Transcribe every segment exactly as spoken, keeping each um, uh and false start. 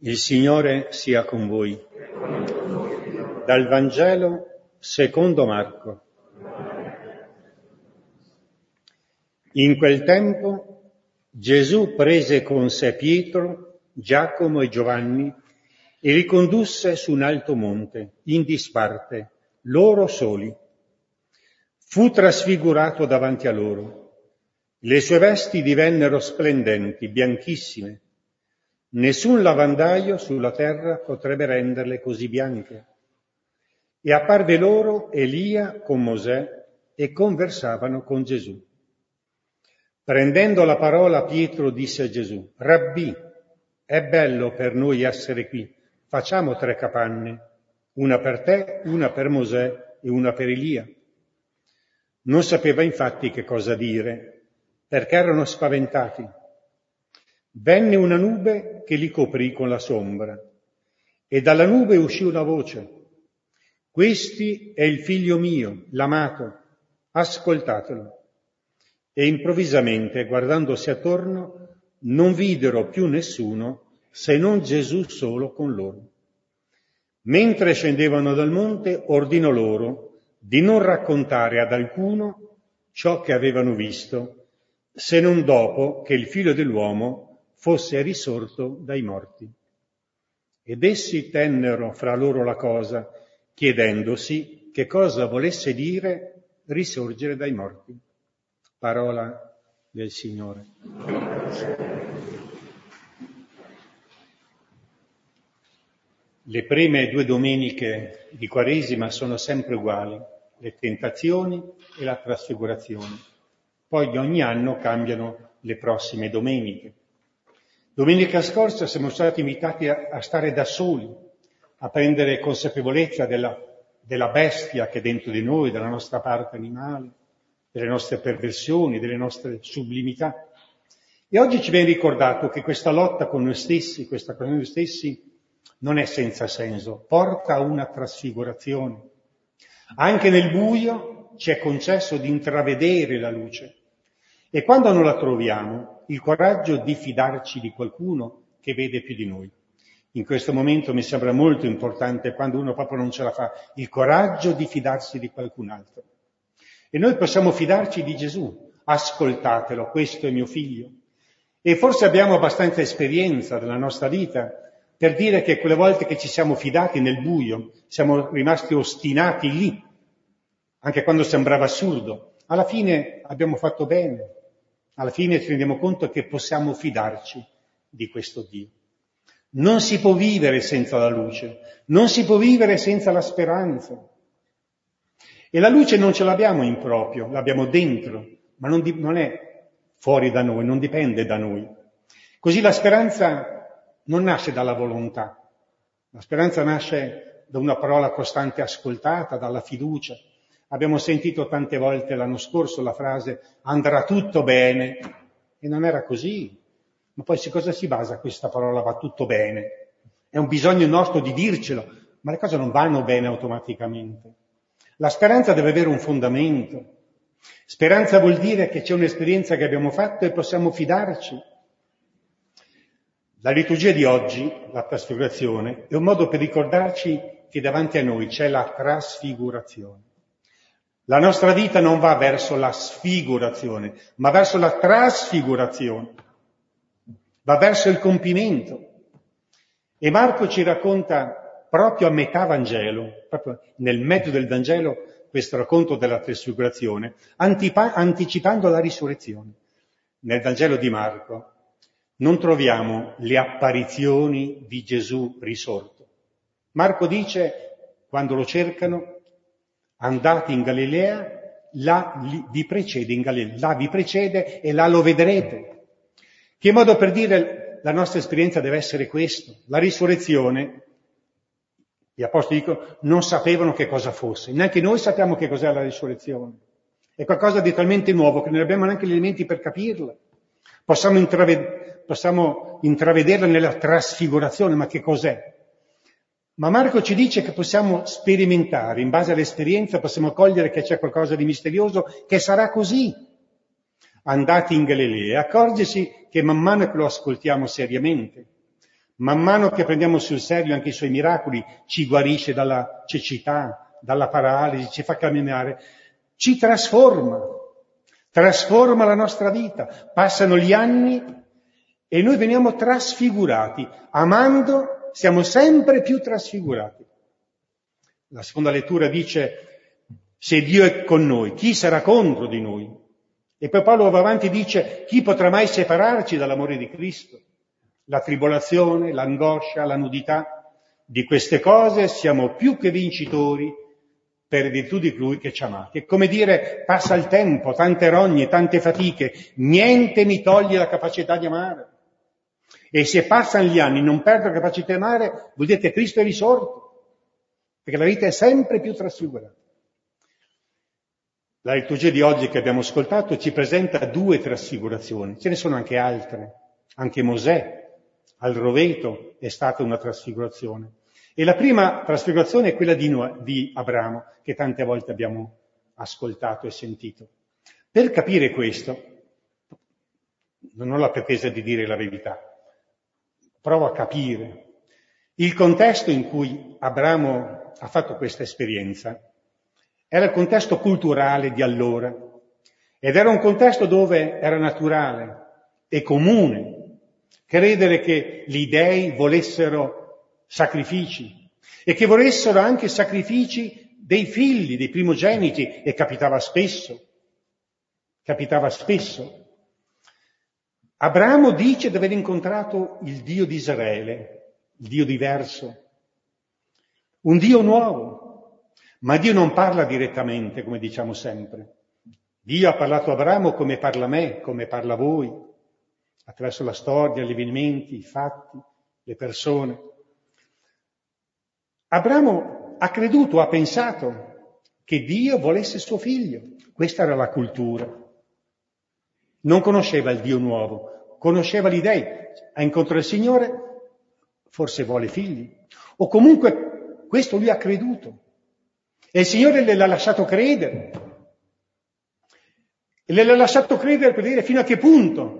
Il Signore sia con voi. Dal Vangelo secondo Marco. In quel tempo Gesù prese con sé Pietro, Giacomo e Giovanni e li condusse su un alto monte, in disparte, loro soli. Fu trasfigurato davanti a loro. Le sue vesti divennero splendenti, bianchissime. Nessun lavandaio sulla terra potrebbe renderle così bianche. E apparve loro Elia con Mosè e conversavano con Gesù. Prendendo la parola, Pietro disse a Gesù: Rabbì, è bello per noi essere qui. Facciamo tre capanne, una per te, una per Mosè e una per Elia. Non sapeva infatti che cosa dire, perché erano spaventati. Venne una nube che li coprì con la sombra, e dalla nube uscì una voce: Questi è il figlio mio, l'amato, ascoltatelo. E improvvisamente, guardandosi attorno, non videro più nessuno se non Gesù solo con loro. Mentre scendevano dal monte, ordinò loro di non raccontare ad alcuno ciò che avevano visto, se non dopo che il figlio dell'uomo fosse risorto dai morti. Ed essi tennero fra loro la cosa, chiedendosi che cosa volesse dire risorgere dai morti. Parola del Signore. Le prime due domeniche di Quaresima sono sempre uguali, le tentazioni e la trasfigurazione. Poi ogni anno cambiano le prossime domeniche. Domenica scorsa siamo stati invitati a, a stare da soli, a prendere consapevolezza della, della bestia che è dentro di noi, della nostra parte animale, delle nostre perversioni, delle nostre sublimità. E oggi ci viene ricordato che questa lotta con noi stessi, questa con noi stessi, non è senza senso, porta a una trasfigurazione. Anche nel buio ci è concesso di intravedere la luce. E quando non la troviamo, il coraggio di fidarci di qualcuno che vede più di noi. In questo momento mi sembra molto importante, quando uno proprio non ce la fa, il coraggio di fidarsi di qualcun altro. E noi possiamo fidarci di Gesù. Ascoltatelo, questo è mio figlio. E forse abbiamo abbastanza esperienza della nostra vita per dire che quelle volte che ci siamo fidati nel buio, siamo rimasti ostinati lì, anche quando sembrava assurdo. Alla fine abbiamo fatto bene. Alla fine ci rendiamo conto che possiamo fidarci di questo Dio. Non si può vivere senza la luce, non si può vivere senza la speranza. E la luce non ce l'abbiamo in proprio, l'abbiamo dentro, ma non, di, non è fuori da noi, non dipende da noi. Così la speranza non nasce dalla volontà, la speranza nasce da una parola costante ascoltata, dalla fiducia. Abbiamo sentito tante volte l'anno scorso la frase andrà tutto bene, e non era così. Ma poi su cosa si basa questa parola va tutto bene? È un bisogno nostro di dircelo, ma le cose non vanno bene automaticamente. La speranza deve avere un fondamento. Speranza vuol dire che c'è un'esperienza che abbiamo fatto e possiamo fidarci. La liturgia di oggi, la trasfigurazione, è un modo per ricordarci che davanti a noi c'è la trasfigurazione. La nostra vita non va verso la sfigurazione, ma verso la trasfigurazione. Va verso il compimento. E Marco ci racconta proprio a metà Vangelo, proprio nel mezzo del Vangelo, questo racconto della trasfigurazione, antipa- anticipando la risurrezione. Nel Vangelo di Marco non troviamo le apparizioni di Gesù risorto. Marco dice, quando lo cercano, andate in Galilea, là vi precede in Galilea, là vi precede e là lo vedrete. Che modo per dire la nostra esperienza deve essere questo. La risurrezione, gli apostoli dicono, non sapevano che cosa fosse. Neanche noi sappiamo che cos'è la risurrezione. È qualcosa di talmente nuovo che non abbiamo neanche gli elementi per capirla. Possiamo, intraved- possiamo intravederla nella trasfigurazione, ma che cos'è? Ma Marco ci dice che possiamo sperimentare, in base all'esperienza possiamo cogliere che c'è qualcosa di misterioso, che sarà così. Andati in Galilea, accorgersi che man mano che lo ascoltiamo seriamente, Man mano che prendiamo sul serio anche i suoi miracoli, ci guarisce dalla cecità, dalla paralisi, ci fa camminare, ci trasforma, trasforma la nostra vita. Passano gli anni e noi veniamo trasfigurati. Amando siamo sempre più trasfigurati. La seconda lettura dice: se Dio è con noi, chi sarà contro di noi? E poi Paolo va avanti e dice: chi potrà mai separarci dall'amore di Cristo? La tribolazione, l'angoscia, la nudità, di queste cose siamo più che vincitori per virtù di Lui che ci ha amati. È come dire: passa il tempo, tante rogne, tante fatiche, niente mi toglie la capacità di amare. E se passano gli anni non perdo la capacità di amare, vuol dire che Cristo è risorto, perché la vita è sempre più trasfigurata. La liturgia di oggi che abbiamo ascoltato ci presenta due trasfigurazioni, ce ne sono anche altre, anche Mosè al roveto è stata una trasfigurazione. E la prima trasfigurazione è quella di, Noè, di Abramo, che tante volte abbiamo ascoltato e sentito. Per capire questo, non ho la pretesa di dire la verità, provo a capire il contesto in cui Abramo ha fatto questa esperienza. Era il contesto culturale di allora ed era un contesto dove era naturale e comune credere che gli dèi volessero sacrifici e che volessero anche sacrifici dei figli, dei primogeniti, e capitava spesso, capitava spesso. Abramo dice di aver incontrato il Dio di Israele, il Dio diverso, un Dio nuovo, ma Dio non parla direttamente, come diciamo sempre. Dio ha parlato a Abramo come parla a me, come parla a voi, attraverso la storia, gli avvenimenti, i fatti, le persone. Abramo ha creduto, ha pensato che Dio volesse suo figlio. Questa era la cultura. Non conosceva il Dio nuovo, conosceva gli dèi. Ha incontrato il Signore, forse vuole figli. O comunque questo lui ha creduto. E il Signore le l'ha lasciato credere. E le l'ha lasciato credere per dire fino a che punto.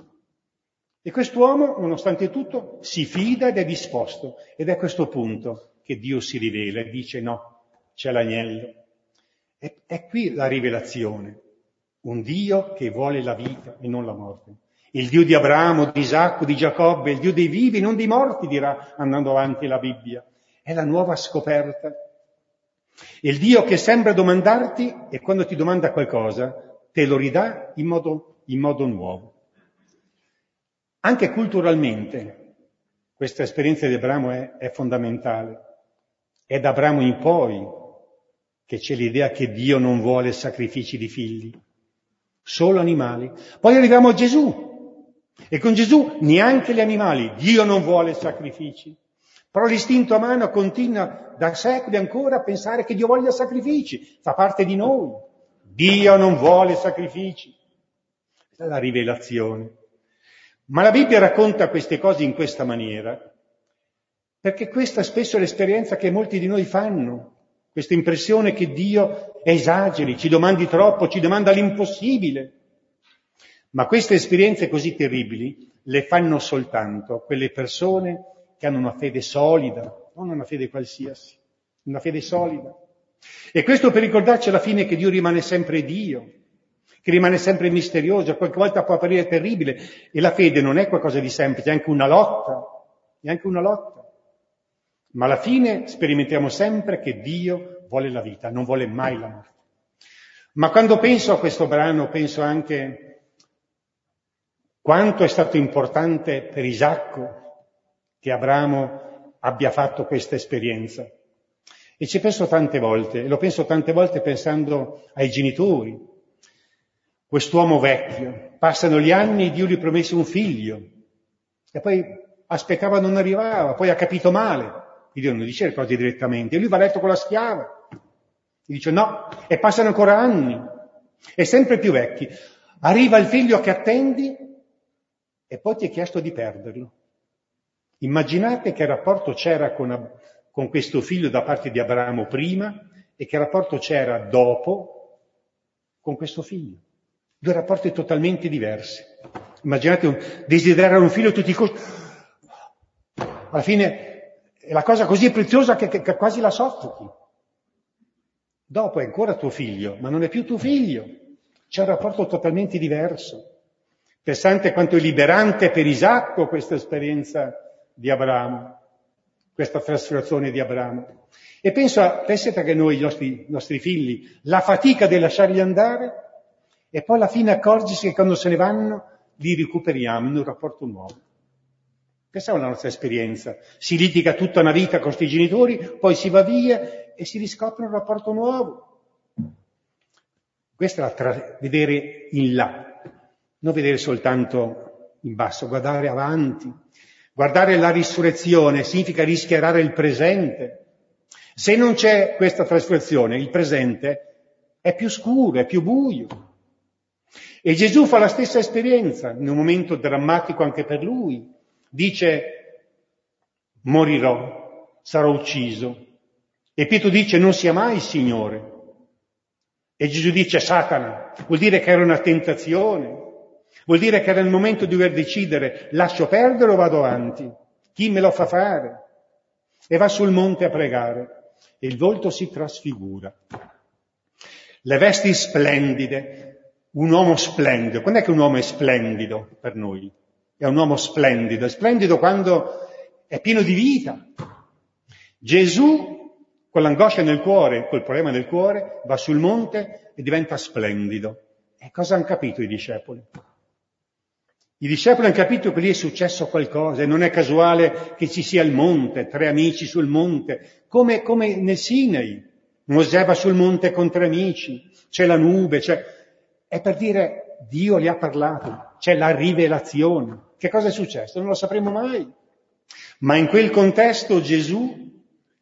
E quest'uomo, nonostante tutto, si fida ed è disposto. Ed è a questo punto che Dio si rivela e dice: no, c'è l'agnello. E, è qui la rivelazione. Un Dio che vuole la vita e non la morte. Il Dio di Abramo, di Isacco, di Giacobbe, il Dio dei vivi, non dei morti, dirà andando avanti la Bibbia. È la nuova scoperta. Il Dio che sembra domandarti, e quando ti domanda qualcosa, te lo ridà in modo, in modo nuovo. Anche culturalmente questa esperienza di Abramo è, è fondamentale. È da Abramo in poi che c'è l'idea che Dio non vuole sacrifici di figli, solo animali. Poi arriviamo a Gesù e con Gesù neanche gli animali. Dio non vuole sacrifici. Però l'istinto umano continua da secoli ancora a pensare che Dio voglia sacrifici, fa parte di noi. Dio non vuole sacrifici. Questa è la rivelazione. Ma la Bibbia racconta queste cose in questa maniera, perché questa spesso è l'esperienza che molti di noi fanno, questa impressione che Dio esageri, ci domandi troppo, ci domanda l'impossibile. Ma queste esperienze così terribili le fanno soltanto quelle persone che hanno una fede solida, non una fede qualsiasi, una fede solida. E questo per ricordarci alla fine che Dio rimane sempre Dio, che rimane sempre misterioso, qualche volta può apparire terribile, e la fede non è qualcosa di semplice, è anche una lotta, è anche una lotta. Ma alla fine sperimentiamo sempre che Dio vuole la vita, non vuole mai la morte. Ma quando penso a questo brano, penso anche quanto è stato importante per Isacco che Abramo abbia fatto questa esperienza. E ci penso tante volte, e lo penso tante volte pensando ai genitori. Quest'uomo vecchio, passano gli anni e Dio gli promesse un figlio, e poi aspettava non arrivava, poi ha capito male. Dio non dice le cose direttamente, e lui va a letto con la schiava. Gli dice no, e passano ancora anni, e sempre più vecchi. Arriva il figlio che attendi, e poi ti è chiesto di perderlo. Immaginate che rapporto c'era con, con questo figlio da parte di Abramo prima e che rapporto c'era dopo con questo figlio. Due rapporti totalmente diversi. Immaginate un, desiderare un figlio a tutti i costi. alla fine è la cosa così preziosa che, che, che quasi la soffochi. Dopo è ancora tuo figlio, ma non è più tuo figlio. C'è un rapporto totalmente diverso. Pensate quanto è liberante per Isacco questa esperienza di Abramo, questa trasfigurazione di Abramo. E penso, a, pensate che noi, i nostri, nostri figli, la fatica di lasciarli andare, e poi alla fine accorgersi che quando se ne vanno li recuperiamo in un rapporto nuovo. Questa è la nostra esperienza. Si litiga tutta una vita con questi genitori, poi si va via e si riscopre un rapporto nuovo. Questa è la tra- vedere in là, non vedere soltanto in basso, guardare avanti. Guardare la risurrezione significa rischiarare il presente. Se non c'è questa trasfigurazione, il presente è più scuro, è più buio. E Gesù fa la stessa esperienza, in un momento drammatico anche per lui. Dice, morirò, sarò ucciso. E Pietro dice, non sia mai Signore. E Gesù dice, Satana, vuol dire che era una tentazione. Vuol dire che era il momento di dover decidere, lascio perdere o vado avanti? Chi me lo fa fare? E va sul monte a pregare. E il volto si trasfigura. Le vesti splendide, un uomo splendido. Quando è che un uomo è splendido per noi? È un uomo splendido. È splendido quando è pieno di vita. Gesù, con l'angoscia nel cuore, col problema nel cuore, va sul monte e diventa splendido. E cosa hanno capito i discepoli? I discepoli hanno capito che lì è successo qualcosa e non è casuale che ci sia il monte, tre amici sul monte, come, come nel Sinai. Mosè va sul monte con tre amici, c'è la nube, c'è... è per dire Dio gli ha parlato, c'è la rivelazione. Che cosa è successo? Non lo sapremo mai. Ma in quel contesto Gesù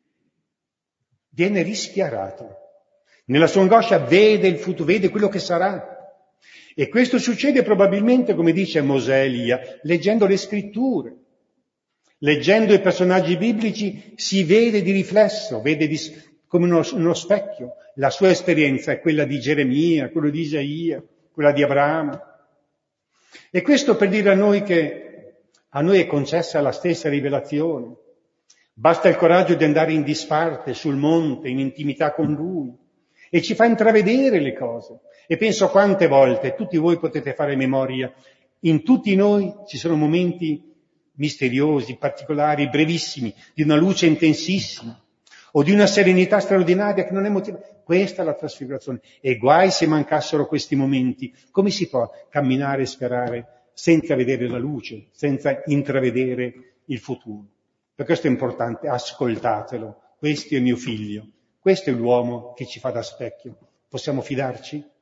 viene rischiarato. Nella sua angoscia vede il futuro, vede quello che sarà. E questo succede probabilmente, come dice Mosè Elia, leggendo le scritture. Leggendo i personaggi biblici si vede di riflesso, vede di, come uno, uno specchio. La sua esperienza è quella di Geremia, quella di Isaia, quella di Abramo. E questo per dire a noi che a noi è concessa la stessa rivelazione. Basta il coraggio di andare in disparte, sul monte, in intimità con Lui, e ci fa intravedere le cose. E penso quante volte, tutti voi potete fare memoria, in tutti noi ci sono momenti misteriosi, particolari, brevissimi, di una luce intensissima, o di una serenità straordinaria che non è motivata. Questa è la trasfigurazione. E guai se mancassero questi momenti. Come si può camminare e sperare senza vedere la luce, senza intravedere il futuro? Per questo è importante, ascoltatelo. Questo è mio figlio. Questo è l'uomo che ci fa da specchio. Possiamo fidarci?